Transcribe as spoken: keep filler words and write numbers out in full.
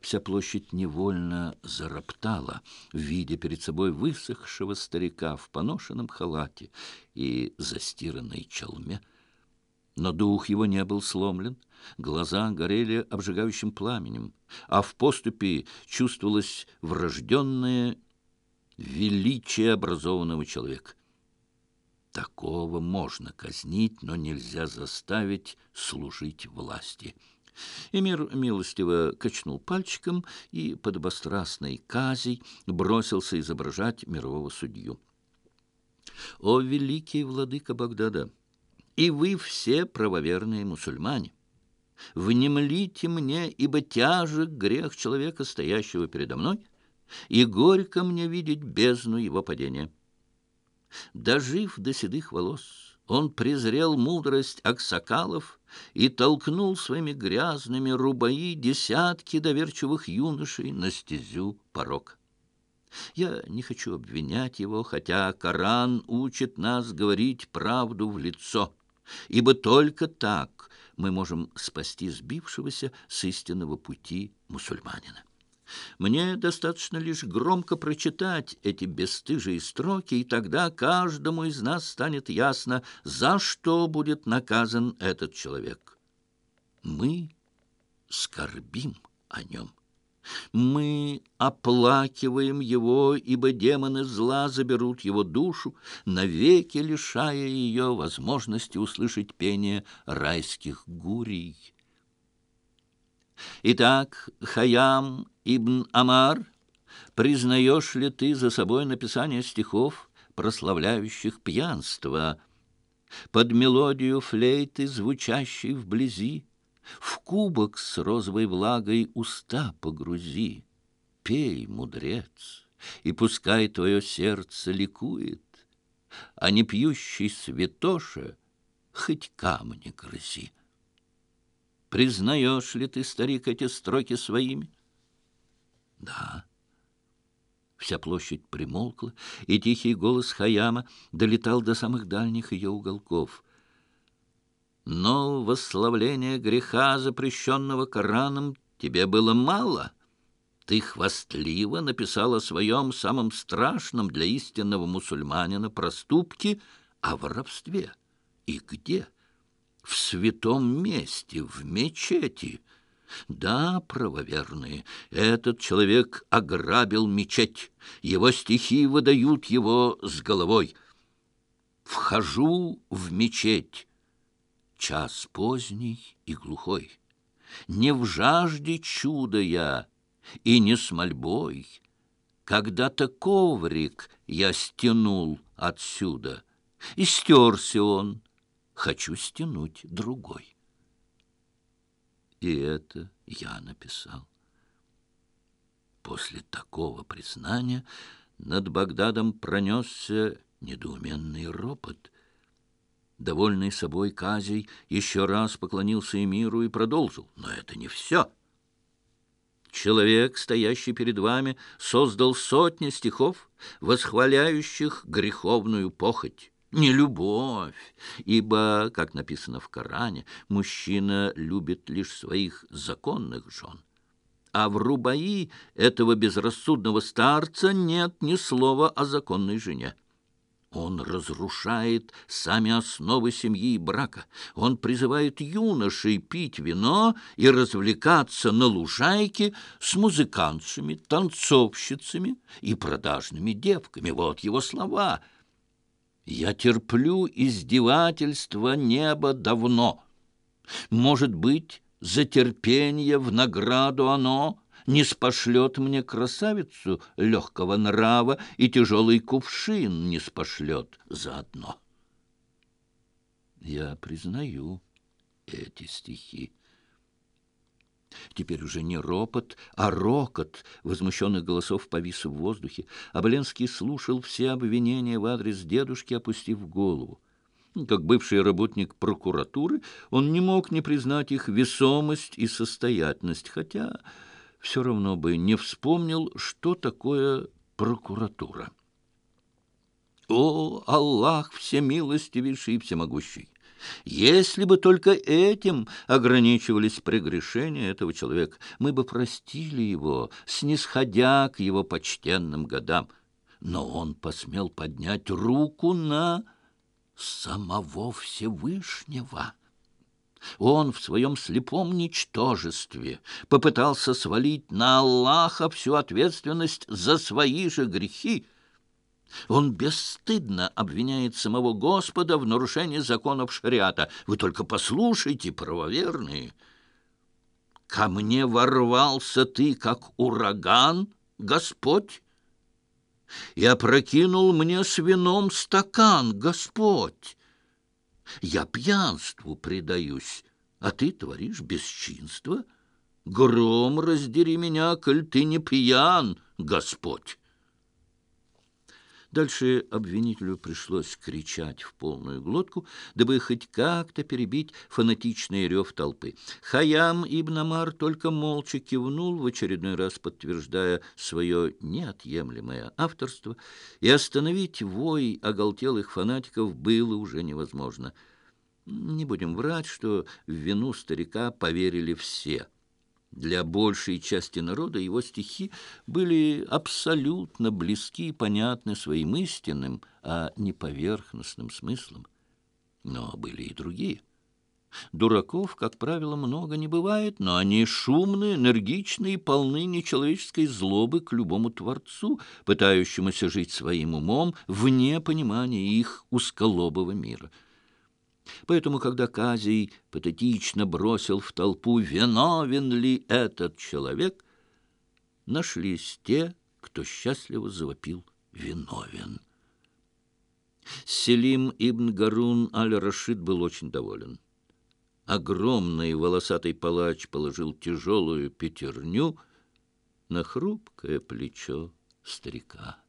Вся площадь невольно зароптала, видя перед собой высохшего старика в поношенном халате и застиранной чалме. Но дух его не был сломлен, глаза горели обжигающим пламенем, а в поступе чувствовалось врожденное величие образованного человека. Такого можно казнить, но нельзя заставить служить власти. Эмир милостиво качнул пальчиком и подобострастной казей бросился изображать мирового судью. «О, великий владыка Багдада! И вы все правоверные мусульмане! Внемлите мне, ибо тяжек грех человека, стоящего передо мной, и горько мне видеть бездну его падения. Дожив до седых волос, он презрел мудрость аксакалов и толкнул своими грязными рубаи десятки доверчивых юношей на стезю порока. Я не хочу обвинять его, хотя Коран учит нас говорить правду в лицо, ибо только так мы можем спасти сбившегося с истинного пути мусульманина. Мне достаточно лишь громко прочитать эти бесстыжие строки, и тогда каждому из нас станет ясно, за что будет наказан этот человек. Мы скорбим о нем. Мы оплакиваем его, ибо демоны зла заберут его душу, навеки лишая ее возможности услышать пение райских гурий. Итак, Хайям ибн Амар, признаешь ли ты за собой написание стихов, прославляющих пьянство, под мелодию флейты, звучащей вблизи, в кубок с розовой влагой уста погрузи? Пей, мудрец, и пускай твое сердце ликует, а не пьющий святоша хоть камни грызи. Признаешь ли ты, старик, эти строки своими? Да. Вся площадь примолкла, и тихий голос Хайяма долетал до самых дальних ее уголков. Но восславления греха, запрещенного Кораном, тебе было мало. Ты хвастливо написал о своем самом страшном для истинного мусульманина проступке, о воровстве. И где? В святом месте, в мечети. Да, правоверные, этот человек ограбил мечеть. Его стихи выдают его с головой. Вхожу в мечеть. Час поздний и глухой. Не в жажде чуда я, и не с мольбой. Когда-то коврик я стянул отсюда, и стерся он. Хочу стянуть другой. И это я написал. После такого признания над Багдадом пронесся недоуменный ропот. Довольный собой Казий еще раз поклонился эмиру и продолжил. Но это не все. Человек, стоящий перед вами, создал сотни стихов, восхваляющих греховную похоть. Не любовь, ибо, как написано в Коране, мужчина любит лишь своих законных жен. А в рубаи этого безрассудного старца нет ни слова о законной жене. Он разрушает сами основы семьи и брака. Он призывает юношей пить вино и развлекаться на лужайке с музыкантшами, танцовщицами и продажными девками. Вот его слова. «Я терплю издевательства неба давно. Может быть, за терпенье в награду оно не спошлет мне красавицу легкого нрава и тяжелый кувшин не спошлет заодно». Я признаю эти стихи. Теперь уже не ропот, а рокот возмущенных голосов повис в воздухе. Оболенский слушал все обвинения в адрес дедушки, опустив голову. Как бывший работник прокуратуры, он не мог не признать их весомость и состоятельность, хотя все равно бы не вспомнил, что такое прокуратура. «О, Аллах всемилостивейший и всемогущий! Если бы только этим ограничивались прегрешения этого человека, мы бы простили его, снисходя к его почтенным годам. Но он посмел поднять руку на самого Всевышнего. Он в своем слепом ничтожестве попытался свалить на Аллаха всю ответственность за свои же грехи. Он бесстыдно обвиняет самого Господа в нарушении законов шариата. Вы только послушайте, правоверные. Ко мне ворвался ты, как ураган, Господь, и опрокинул мне с вином стакан, Господь. Я пьянству предаюсь, а ты творишь бесчинство. Гром раздери меня, коль ты не пьян, Господь. Дальше обвинителю пришлось кричать в полную глотку, дабы хоть как-то перебить фанатичный рев толпы. Хайям ибн Амар только молча кивнул, в очередной раз подтверждая свое неотъемлемое авторство, и остановить вой оголтелых фанатиков было уже невозможно. Не будем врать, что в вину старика поверили все. Для большей части народа его стихи были абсолютно близки и понятны своим истинным, а не поверхностным смыслом. Но были и другие. Дураков, как правило, много не бывает, но они шумные, энергичные и полны нечеловеческой злобы к любому творцу, пытающемуся жить своим умом вне понимания их узколобого мира. Поэтому, когда Казий патетично бросил в толпу «Виновен ли этот человек?», нашлись те, кто счастливо завопил «Виновен». Селим ибн Гарун аль-Рашид был очень доволен. Огромный волосатый палач положил тяжелую пятерню на хрупкое плечо старика.